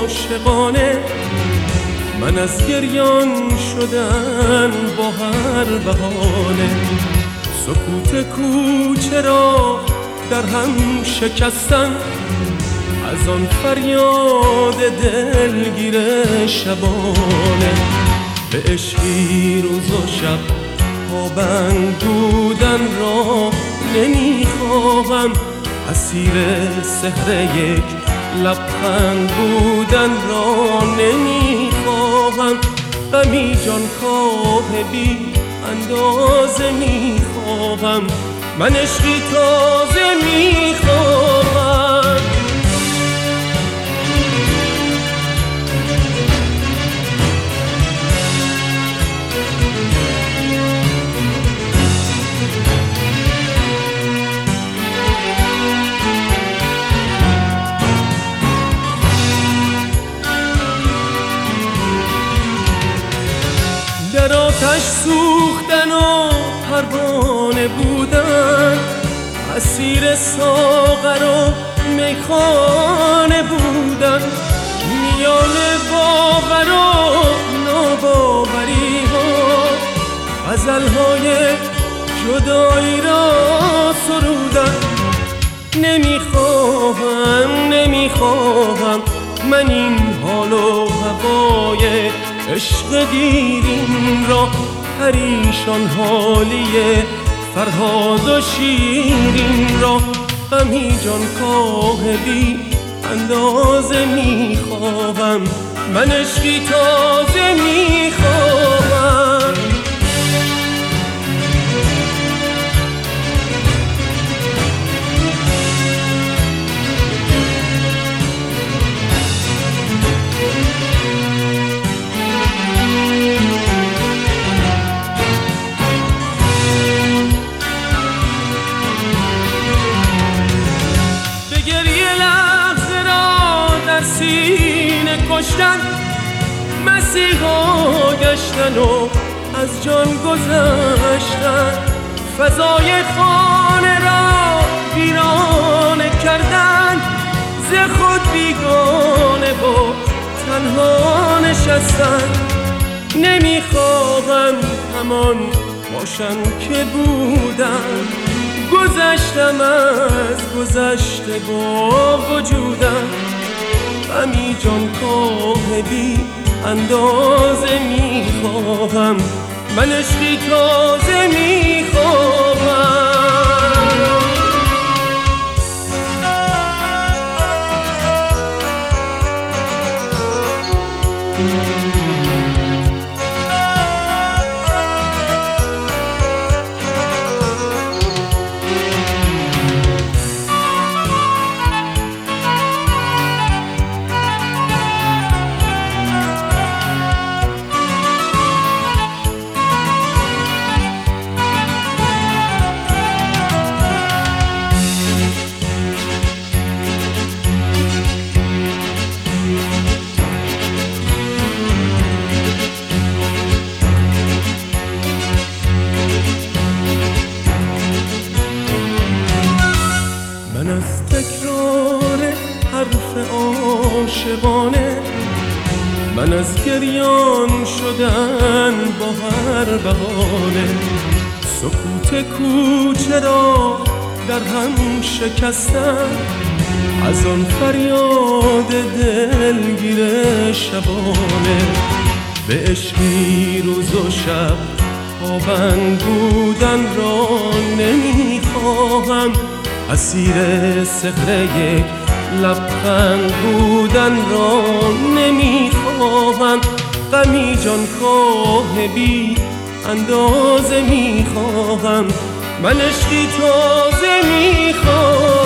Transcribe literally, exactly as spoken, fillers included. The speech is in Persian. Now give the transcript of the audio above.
عاشقانه، من از گریان شدن با هر بهانه. سکوت کوچه را در هم شکستن، از آن فریاد دلگیر شبانه. به عشقی روز و شب پابند بودن را نمیخواهم، اسیر سحر یک لبخند بودن را نمیخواهم. غمی جان کاه بی اندازه میخواهم، من عشقی تازه میخواهم. در آتش سوختن و پروانه بودن، اسیر ساغر و میخانه بودن. میان باور و ناباوری ها غزل‌های جدایی را سرودن. نمیخواهم نمیخواهم من این حال و هوای عشق دیرین را، پریشان حالی فرهاد و شیرین را. غمی جان کاه بی اندازه میخواهم، من عشقی تازه میخواهم. سینه کشتن، مسیحا گشتن و از جان گذشتن. فضای خانه را ویرانه کردن، ز خود بیگانه و تنها نشستن. نمیخواهم همان باشم که بودم، گذشتم از گذشته با وجودم. غمی جان کاه بی اندازه میخواهم، من عشقی تازه میخواهم. من از تکرار حرف عاشقانه، من از گریان شدن با هر بهانه. سکوت کوچه را در هم شکستن، از آن فریاد دلگیر شبانه. به عشقی روز و شب پابند بودن را نمیخواهم، اسیر سحر یک لبخند بودن را نمیخواهم. غمی جان کاه بی اندازه میخواهم، من عشقی تازه میخواهم.